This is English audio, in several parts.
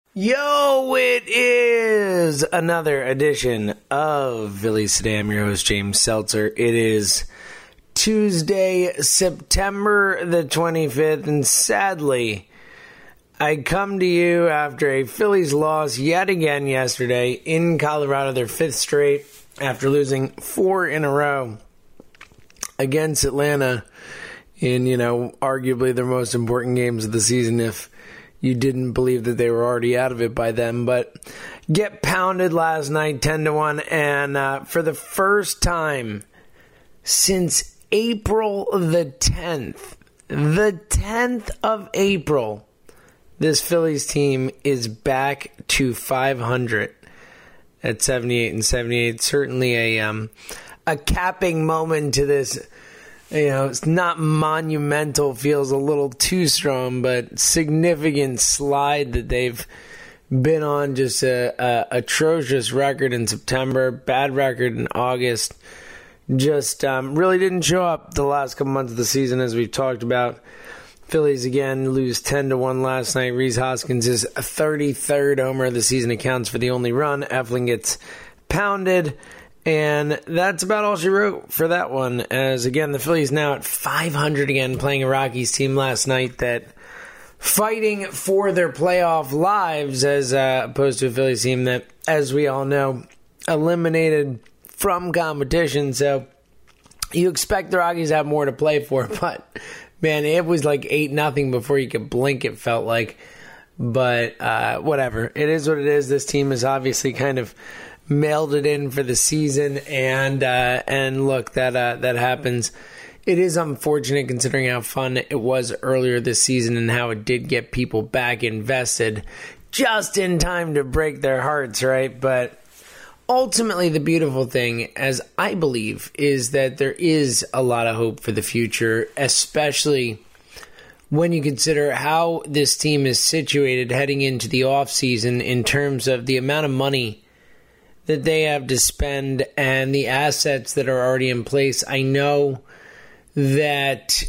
Yo, it is another edition of Phillies Today. I'm your host, James Seltzer. It is Tuesday, September the 25th, and sadly, I come to you after a Phillies loss yet again yesterday in Colorado, their fifth straight, after losing 4 in a row against Atlanta in, arguably their most important games of the season, if you didn't believe that they were already out of it by then. But get pounded last night 10-1, and for the first time since April the 10th of April, this Phillies team is back to 500 at 78-78. Certainly a capping moment to this. It's not monumental, feels a little too strong, but significant slide that they've been on. Just a atrocious record in September, bad record in August. Just really didn't show up the last couple months of the season, as we've talked about. Phillies again lose 10-1 last night. Rhys Hoskins' 33rd homer of the season accounts for the only run. Eflin gets pounded. And that's about all she wrote for that one, as again the Phillies now at 500 again, playing a Rockies team last night that fighting for their playoff lives, as opposed to a Phillies team that, as we all know, eliminated from competition. So you expect the Rockies to have more to play for, but man, it was like 8-0 before you could blink, it felt like. But whatever, it is what it is. This team is obviously kind of mailed it in for the season, and look, that happens. It is unfortunate considering how fun it was earlier this season and how it did get people back invested just in time to break their hearts, right? But ultimately, the beautiful thing, as I believe, is that there is a lot of hope for the future, especially when you consider how this team is situated heading into the offseason in terms of the amount of money that they have to spend and the assets that are already in place. I know that,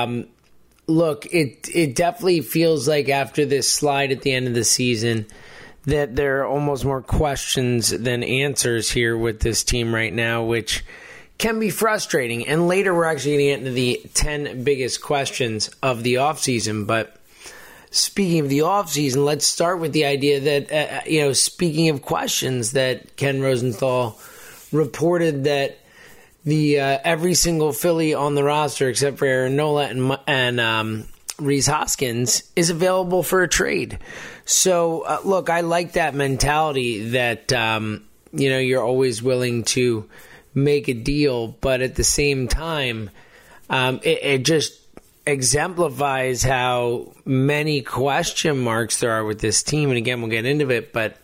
look, it definitely feels like after this slide at the end of the season that there are almost more questions than answers here with this team right now, which can be frustrating. And later we're actually going to get into the 10 biggest questions of the offseason. But speaking of the offseason, let's start with the idea that, speaking of questions, that Ken Rosenthal reported that the every single Philly on the roster, except for Aaron Nola and Rhys Hoskins, is available for a trade. So, look, I like that mentality that, you're always willing to make a deal, but at the same time, it just exemplifies how many question marks there are with this team. And again, we'll get into it, but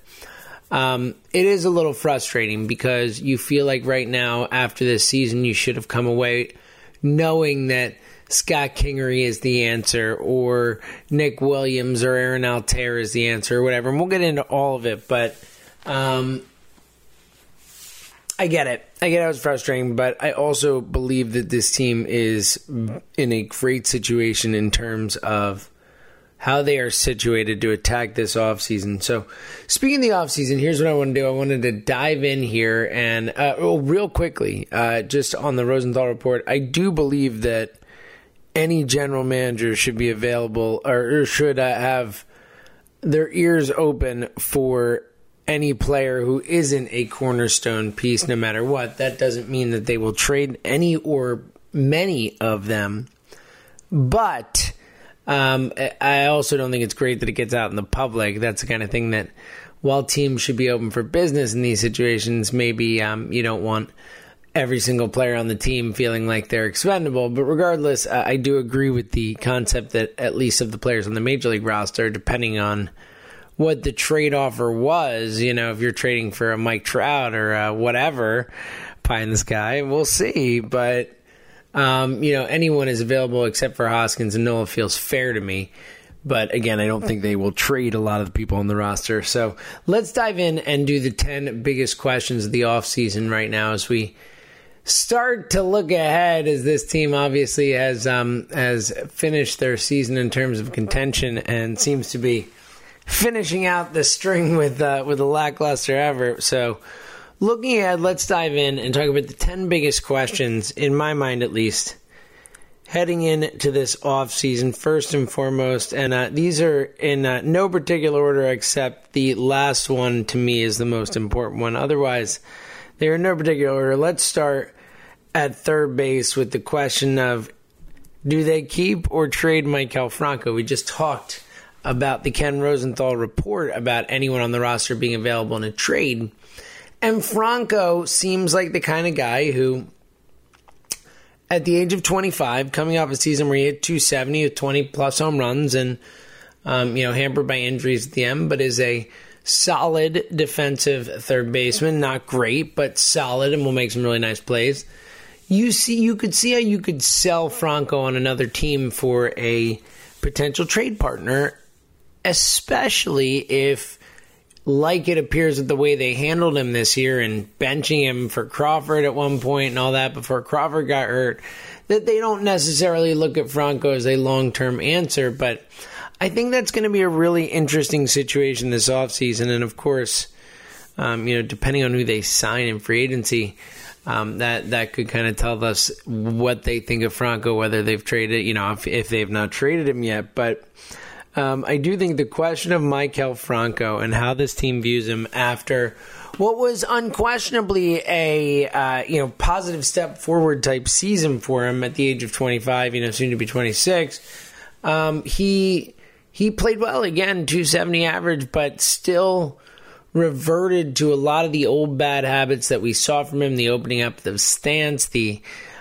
it is a little frustrating because you feel like right now, after this season, you should have come away knowing that Scott Kingery is the answer, or Nick Williams or Aaron Altair is the answer, or whatever. And we'll get into all of it, but I get it. It was frustrating, but I also believe that this team is in a great situation in terms of how they are situated to attack this offseason. So, speaking of the offseason, here's what I want to do. I wanted to dive in here and real quickly, just on the Rosenthal report, I do believe that any general manager should be available or should have their ears open for any player who isn't a cornerstone piece, no matter what. That doesn't mean that they will trade any or many of them. But I also don't think it's great that it gets out in the public. That's the kind of thing that, while teams should be open for business in these situations, maybe you don't want every single player on the team feeling like they're expendable. But regardless, I do agree with the concept that at least of the players on the Major League roster, depending on what the trade offer was, if you're trading for a Mike Trout or whatever, pie in the sky, we'll see. But, anyone is available except for Hoskins and Nola feels fair to me. But again, I don't think they will trade a lot of the people on the roster. So let's dive in and do the 10 biggest questions of the offseason right now as we start to look ahead, as this team obviously has finished their season in terms of contention and seems to be finishing out the string with a lackluster effort. So, looking ahead, let's dive in and talk about the 10 biggest questions, in my mind at least, heading into this offseason, first and foremost. And these are in no particular order, except the last one to me is the most important one. Otherwise, they're in no particular order. Let's start at third base with the question of, do they keep or trade Maikel Franco? We just talked about the Ken Rosenthal report about anyone on the roster being available in a trade. And Franco seems like the kind of guy who, at the age of 25, coming off a season where he hit 270 with 20-plus home runs and, hampered by injuries at the end, but is a solid defensive third baseman. Not great, but solid, and will make some really nice plays. You could see how you could sell Franco on another team for a potential trade partner, especially if, like it appears with the way they handled him this year and benching him for Crawford at one point and all that before Crawford got hurt, that they don't necessarily look at Franco as a long-term answer. But I think that's going to be a really interesting situation this offseason. And, of course, depending on who they sign in free agency, that could kind of tell us what they think of Franco, whether they've traded, if they've not traded him yet. But I do think the question of Maikel Franco and how this team views him after what was unquestionably a positive step forward type season for him at the age of 25, soon to be 26. He played well again, 270 average, but still reverted to a lot of the old bad habits that we saw from him, the opening up of stance, the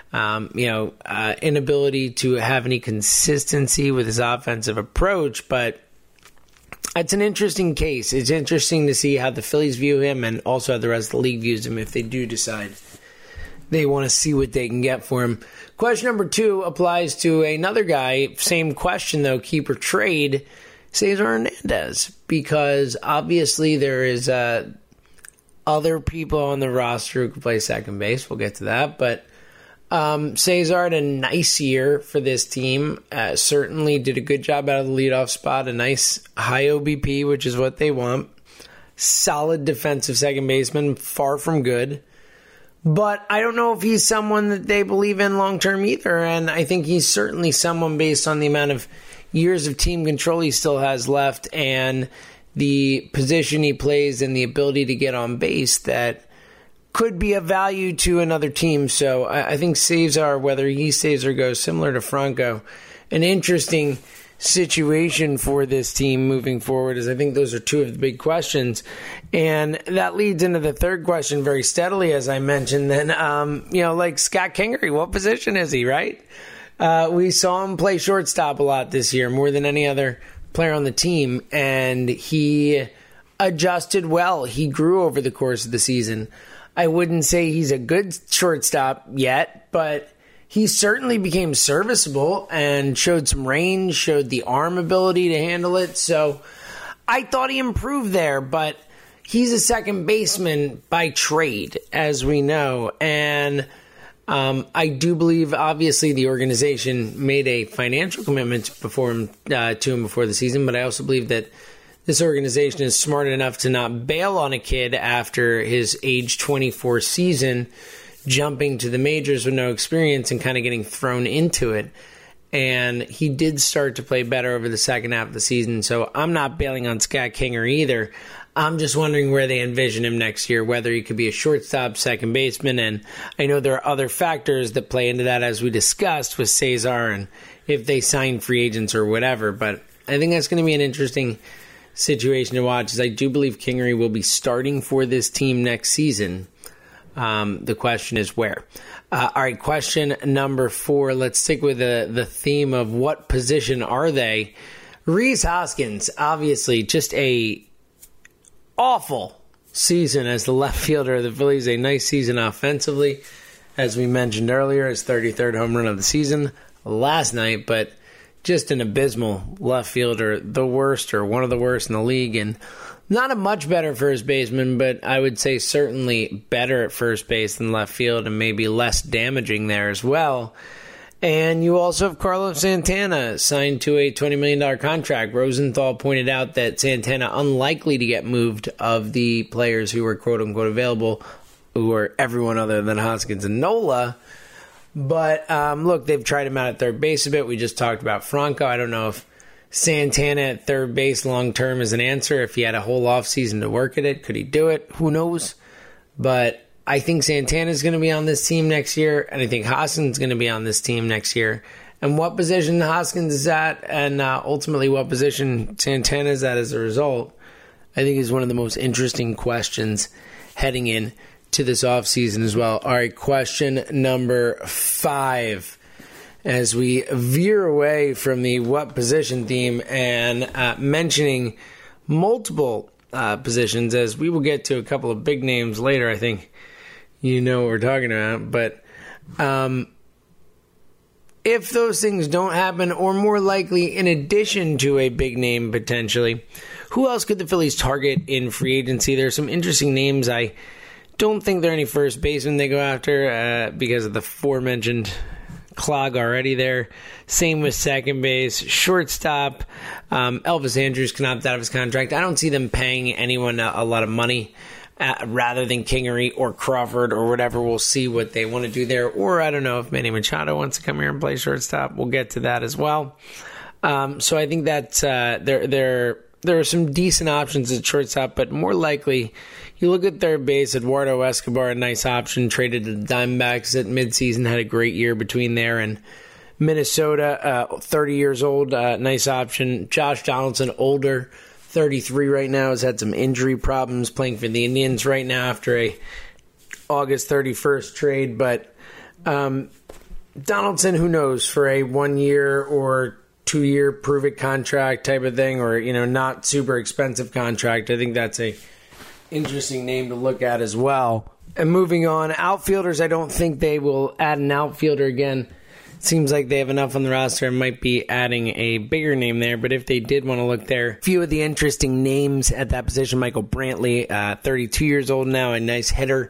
inability to have any consistency with his offensive approach. But it's an interesting case. It's interesting to see how the Phillies view him and also how the rest of the league views him if they do decide they want to see what they can get for him. Question number 2 applies to another guy. Same question, though, keep or trade, Cesar Hernandez, because obviously there is other people on the roster who can play second base. We'll get to that, but Cesar had a nice year for this team. Certainly did a good job out of the leadoff spot, a nice high OBP, which is what they want. Solid defensive second baseman, far from good. But I don't know if he's someone that they believe in long-term either, and I think he's certainly someone based on the amount of years of team control he still has left and the position he plays and the ability to get on base that could be of value to another team. So I think Cesar, whether he stays or goes, similar to Franco, an interesting situation for this team moving forward, as I think those are two of the big questions. And that leads into the third question very steadily, as I mentioned. Then, like Scott Kingery, what position is he, right? We saw him play shortstop a lot this year, more than any other player on the team, and he adjusted well. He grew over the course of the season. I wouldn't say he's a good shortstop yet, but he certainly became serviceable and showed some range, showed the arm ability to handle it. So I thought he improved there, but he's a second baseman by trade, as we know. And I do believe, obviously, the organization made a financial commitment to him before the season, but I also believe that this organization is smart enough to not bail on a kid after his age 24 season, jumping to the majors with no experience and kind of getting thrown into it. And he did start to play better over the second half of the season, so I'm not bailing on Scott Kingery either. I'm just wondering where they envision him next year, whether he could be a shortstop, second baseman, and I know there are other factors that play into that, as we discussed with Cesar, and if they sign free agents or whatever. But I think that's going to be an interesting situation to watch, as I do believe Kingery will be starting for this team next season. The question is where. All right, question number 4. Let's stick with the theme of what position are they. Rhys Hoskins, obviously, just a awful season as the left fielder of the Phillies. A nice season offensively, as we mentioned earlier, his 33rd home run of the season last night, but just an abysmal left fielder, the worst or one of the worst in the league, and not a much better first baseman, but I would say certainly better at first base than left field and maybe less damaging there as well. And you also have Carlos Santana signed to a $20 million contract. Rosenthal pointed out that Santana unlikely to get moved of the players who were quote-unquote available, who are everyone other than Hoskins and Nola. But, look, they've tried him out at third base a bit. We just talked about Franco. I don't know if Santana at third base long-term is an answer. If he had a whole offseason to work at it, could he do it? Who knows? But I think Santana's going to be on this team next year, and I think Hoskins is going to be on this team next year. And what position Hoskins is at, and ultimately what position Santana is at as a result, I think is one of the most interesting questions heading in to this offseason as well. All right, question number 5. As we veer away from the what position theme and mentioning multiple positions, as we will get to a couple of big names later, I think you know what we're talking about. But if those things don't happen, or more likely in addition to a big name potentially, who else could the Phillies target in free agency? There are some interesting names. I don't think there are any first basemen they go after because of the aforementioned clog already there. Same with second base. Shortstop, Elvis Andrus can opt out of his contract. I don't see them paying anyone a lot of money rather than Kingery or Crawford or whatever. We'll see what they want to do there. Or I don't know if Manny Machado wants to come here and play shortstop. We'll get to that as well. So I think that there are some decent options at shortstop, but more likely you look at third base. Eduardo Escobar, a nice option, traded to the Diamondbacks at midseason, had a great year between there and Minnesota, 30 years old, nice option. Josh Donaldson, older, 33 right now, has had some injury problems playing for the Indians right now after a August 31st trade. But Donaldson, who knows, for a 1 year or 2 year prove-it contract type of thing, or not super expensive contract, I think that's a interesting name to look at as well. And moving on, outfielders, I don't think they will add an outfielder again. Seems like they have enough on the roster and might be adding a bigger name there. But if they did want to look there, a few of the interesting names at that position: Michael Brantley, 32 years old now, a nice hitter,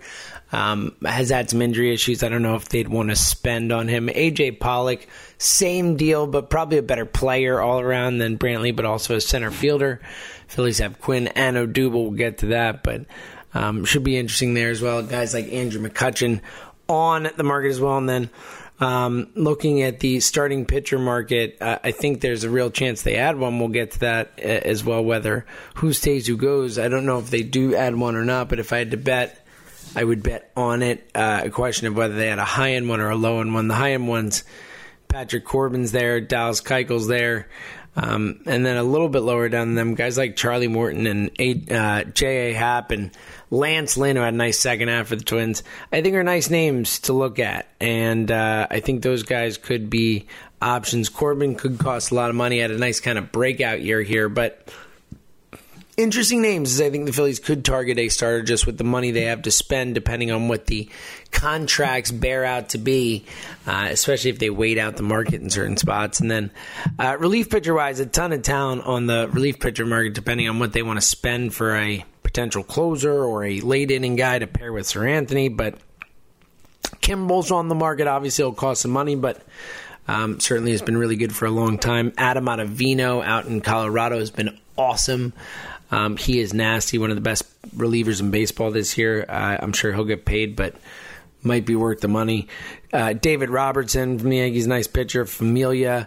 has had some injury issues. I don't know if they'd want to spend on him. AJ Pollock, same deal, but probably a better player all around than Brantley, but also a center fielder. Phillies have Quinn and Odubel. We'll get to that, but should be interesting there as well. Guys like Andrew McCutchen on the market as well. And then looking at the starting pitcher market, I think there's a real chance they add one. We'll get to that as well, whether who stays, who goes. I don't know if they do add one or not, but if I had to bet, I would bet on it. A question of whether they had a high-end one or a low-end one. The high-end ones, Patrick Corbin's there, Dallas Keuchel's there. And then a little bit lower down than them, guys like Charlie Morton and J.A. Happ and Lance Lynn, who had a nice second half for the Twins, I think are nice names to look at. And I think those guys could be options. Corbin could cost a lot of money, had a nice kind of breakout year here, but interesting names, as I think the Phillies could target a starter just with the money they have to spend, depending on what the contracts bear out to be, especially if they wait out the market in certain spots. And then relief pitcher-wise, a ton of talent on the relief pitcher market, depending on what they want to spend for a potential closer or a late-inning guy to pair with Sir Anthony. But Kimball's on the market. Obviously, it'll cost some money, but certainly has been really good for a long time. Adam Ottavino out in Colorado has been awesome. He is nasty, one of the best relievers in baseball this year. I'm sure he'll get paid, but might be worth the money. David Robertson from the Yankees, nice pitcher. Familia,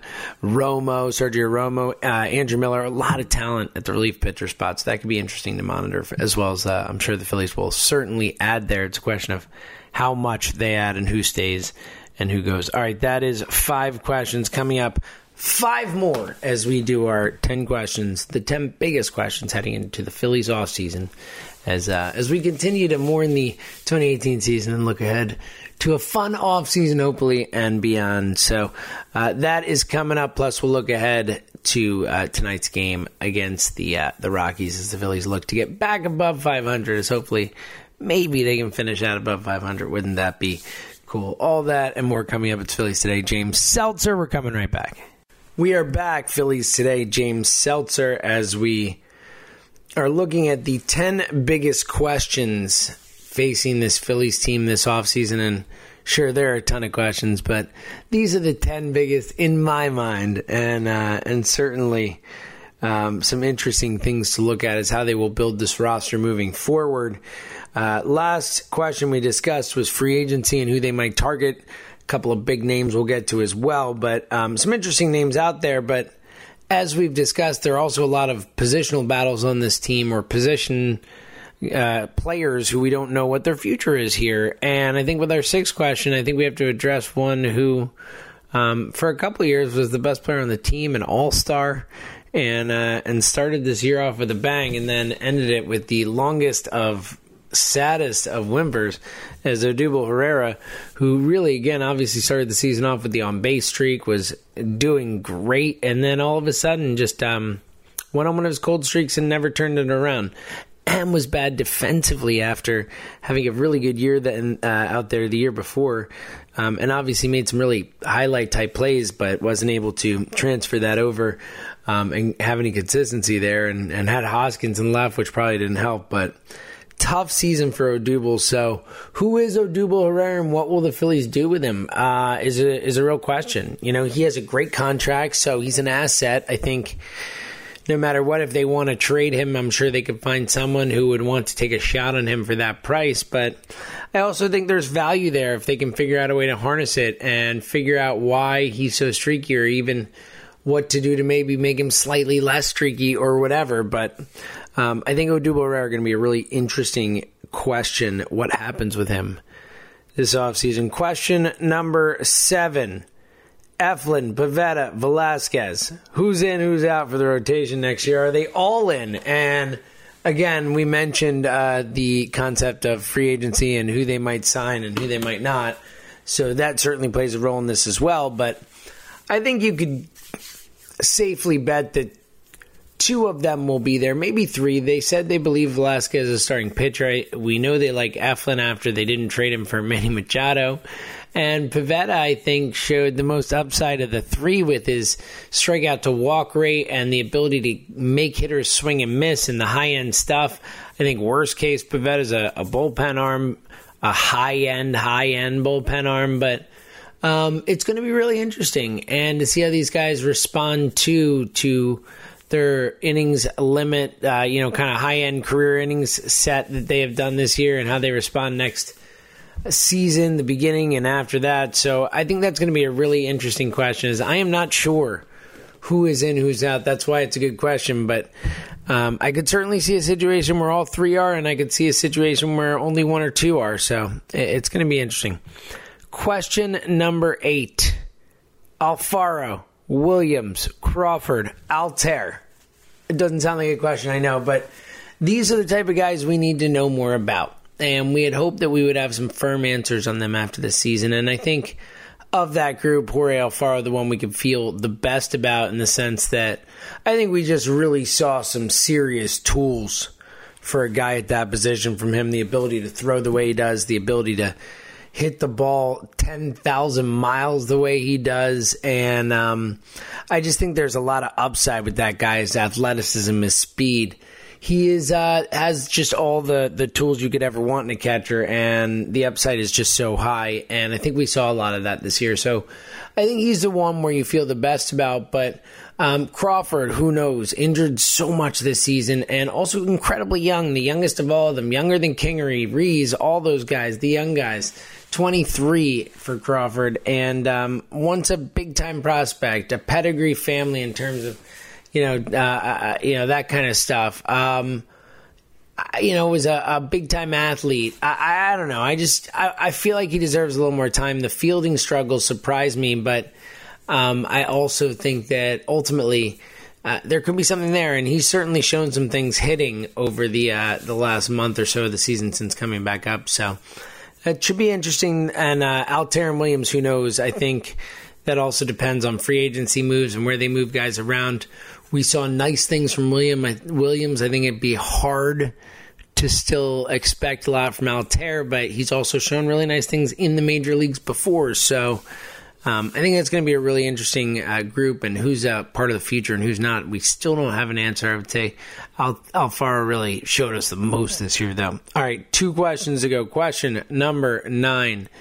Sergio Romo, Andrew Miller, a lot of talent at the relief pitcher spot, so that could be interesting to monitor, as well as I'm sure the Phillies will certainly add there. It's a question of how much they add and who stays and who goes. All right, that is 5 questions. Coming up, 5 more as we do our 10 questions, the 10 biggest questions heading into the Phillies offseason as we continue to mourn the 2018 season and look ahead to a fun offseason, hopefully, and beyond. So that is coming up. Plus, we'll look ahead to tonight's game against the Rockies as the Phillies look to get back above 500, as hopefully maybe they can finish out above 500. Wouldn't that be cool? All that and more coming up. It's Phillies Today. James Seltzer. We're coming right back. We are back, Phillies Today. James Seltzer, as we are looking at the 10 biggest questions facing this Phillies team this offseason and Sure, there are a ton of questions, but these are the 10 biggest in my mind, and certainly some interesting things to look at is how they will build this roster moving forward. Last question we discussed was free agency and who they might target. A couple of big names we'll get to as well, but some interesting names out there. But as we've discussed, there are also a lot of positional battles on this team, or position players who we don't know what their future is here. And I think with our sixth question, I think we have to address one who for a couple of years was the best player on the team, an all-star, and started this year off with a bang, and then ended it with the longest of saddest of whimpers as Odubel Herrera, who really, again, obviously started the season off with the on-base streak, was doing great, and then all of a sudden just went on one of his cold streaks and never turned it around, and was bad defensively after having a really good year out there the year before, and obviously made some really highlight-type plays, but wasn't able to transfer that over and have any consistency there, and had Hoskins and left, which probably didn't help, but tough season for Odubel. So who is Odubel Herrera, and what will the Phillies do with him is a real question. You know, he has a great contract, so he's an asset. I think no matter what, if they want to trade him, I'm sure they could find someone who would want to take a shot on him for that price. But I also think there's value there if they can figure out a way to harness it and figure out why he's so streaky, or even what to do to maybe make him slightly less streaky or whatever. But I think Odubel Herrera are going to be a really interesting question, what happens with him this offseason. Question number 7. Eflin, Pivetta, Velasquez. Who's in, who's out for the rotation next year? Are they all in? And again, we mentioned the concept of free agency and who they might sign and who they might not. So that certainly plays a role in this as well. But I think you could safely bet that 2 of them will be there, maybe 3. They said they believe Velasquez is a starting pitcher. We know they like Eflin after they didn't trade him for Manny Machado. And Pivetta, I think, showed the most upside of the 3 with his strikeout to walk rate and the ability to make hitters swing and miss and the high-end stuff. I think worst case, Pivetta's a bullpen arm, a high-end bullpen arm, but it's going to be really interesting. And to see how these guys respond to their innings limit, kind of high-end career innings set that they have done this year, and how they respond next season, the beginning, and after that. So I think that's going to be a really interesting question, as I am not sure who is in, who's out. That's why it's a good question. But I could certainly see a situation where all 3 are, and I could see a situation where only 1 or 2 are. So it's going to be interesting. Question number 8. Alfaro, Williams, Crawford, Altair. It doesn't sound like a question, I know, but these are the type of guys we need to know more about. And we had hoped that we would have some firm answers on them after the season. And I think of that group, Jorge Alfaro, the one we could feel the best about, in the sense that I think we just really saw some serious tools for a guy at that position from him. The ability to throw the way he does, the ability to hit the ball 10,000 miles the way he does. And I just think there's a lot of upside with that guy, his athleticism, his speed. He has just all the tools you could ever want in a catcher, and the upside is just so high. And I think we saw a lot of that this year. So I think he's the one where you feel the best about. But Crawford, who knows, injured so much this season, and also incredibly young, the youngest of all of them, younger than Kingery, Reese, all those guys, the young guys. 23 for Crawford, and once a big-time prospect, a pedigree family in terms of that kind of stuff. Was a big-time athlete. I don't know. I feel like he deserves a little more time. The fielding struggles surprise me, but I also think that ultimately there could be something there, and he's certainly shown some things hitting over the last month or so of the season since coming back up. So it should be interesting. And Altair and Williams, who knows? I think that also depends on free agency moves and where they move guys around. We saw nice things from Williams. I think it'd be hard to still expect a lot from Altair, but he's also shown really nice things in the major leagues before. So I think that's going to be a really interesting group, and who's part of the future and who's not. We still don't have an answer. I would say Alfaro really showed us the most this year, though. All right, 2 questions to go. Question number 9.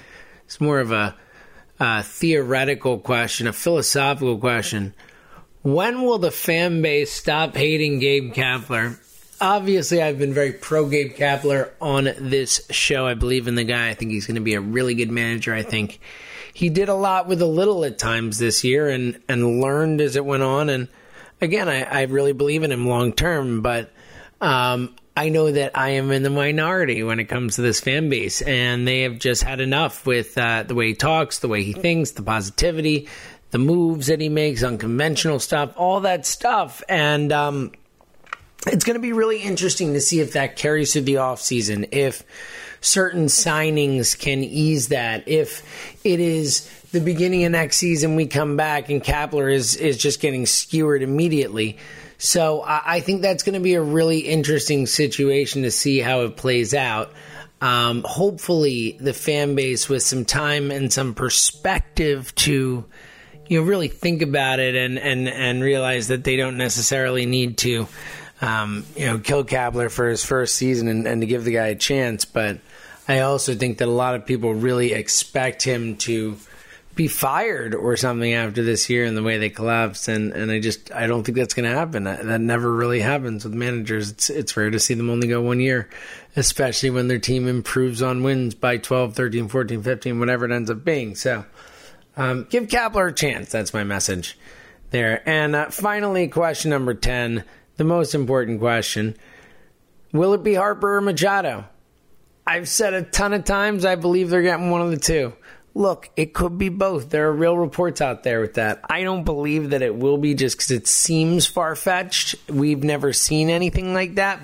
It's more of a theoretical question, a philosophical question. When will the fan base stop hating Gabe Kapler? Obviously, I've been very pro Gabe Kapler on this show. I believe in the guy. I think he's going to be a really good manager. I think he did a lot with a little at times this year and learned as it went on. And again, I really believe in him long term, but I know that I am in the minority when it comes to this fan base, and they have just had enough with the way he talks, the way he thinks, the positivity, the moves that he makes, unconventional stuff, all that stuff. And it's going to be really interesting to see if that carries through the offseason, if certain signings can ease that, if it is the beginning of next season we come back and Kapler is just getting skewered immediately. So I think that's going to be a really interesting situation to see how it plays out. Hopefully the fan base with some time and some perspective to really think about it and realize that they don't necessarily need to kill Kapler for his first season and to give the guy a chance. But I also think that a lot of people really expect him to be fired or something after this year and the way they collapsed, and I don't think that's going to happen. That never really happens with managers. It's rare to see them only go 1 year, especially when their team improves on wins by 12, 13, 14, 15, whatever it ends up being. So give Kapler a chance. That's my message there. And finally, question number 10, the most important question. Will it be Harper or Machado? I've said a ton of times I believe they're getting one of the two. Look, it could be both. There are real reports out there with that. I don't believe that it will be just because it seems far-fetched. We've never seen anything like that.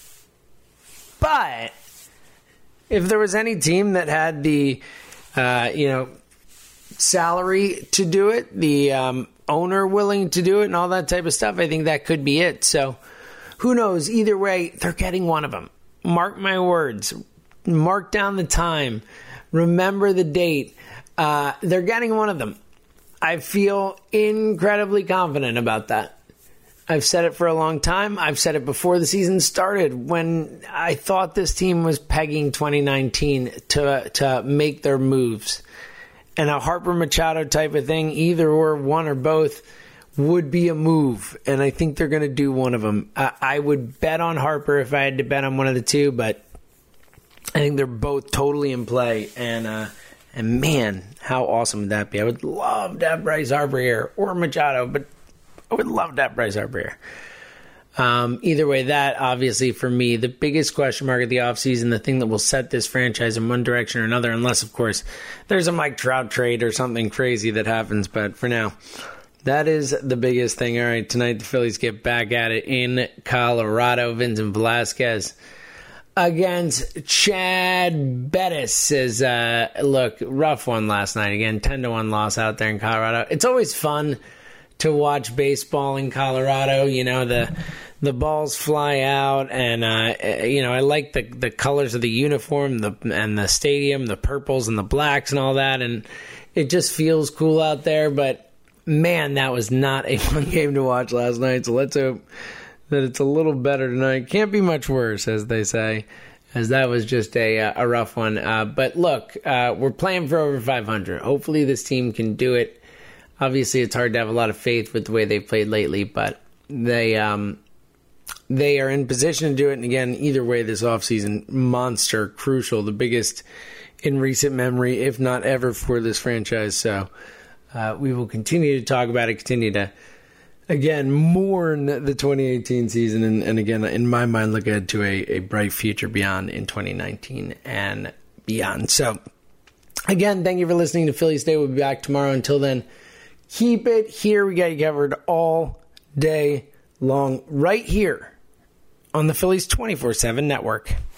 But if there was any team that had the, salary to do it, the owner willing to do it and all that type of stuff, I think that could be it. So who knows? Either way, they're getting one of them. Mark my words. Mark down the time. Remember the date. They're getting one of them. I feel incredibly confident about that. I've said it for a long time. I've said it before the season started when I thought this team was pegging 2019 to make their moves. And a Harper Machado type of thing, either or, one or both, would be a move. And I think they're going to do one of them. I would bet on Harper if I had to bet on one of the two, but I think they're both totally in play, and man, how awesome would that be? I would love to have Bryce Harper here, or Machado, but I would love to have Bryce Harper here. Either way, that, obviously, for me, the biggest question mark of the offseason, the thing that will set this franchise in one direction or another, unless, of course, there's a Mike Trout trade or something crazy that happens, but for now, that is the biggest thing. All right, tonight the Phillies get back at it in Colorado. Vincent Velasquez against Chad Bettis says, look, rough one last night. Again, 10-1 loss out there in Colorado. It's always fun to watch baseball in Colorado. The balls fly out, and I like the colors of the uniform and the stadium, the purples and the blacks and all that, and it just feels cool out there. But man, that was not a fun game to watch last night. So let's hope that it's a little better tonight. Can't be much worse, as they say, as that was just a rough one. But look, we're playing for over 500. Hopefully this team can do it. Obviously, it's hard to have a lot of faith with the way they've played lately, but they are in position to do it. And again, either way, this offseason, monster, crucial, the biggest in recent memory, if not ever, for this franchise. So we will continue to talk about it, continue to, again, mourn the 2018 season, and again, in my mind, look ahead to a bright future beyond in 2019 and beyond. So, again, thank you for listening to Phillies Day. We'll be back tomorrow. Until then, keep it here. We got you covered all day long, right here on the Phillies 24/7 network.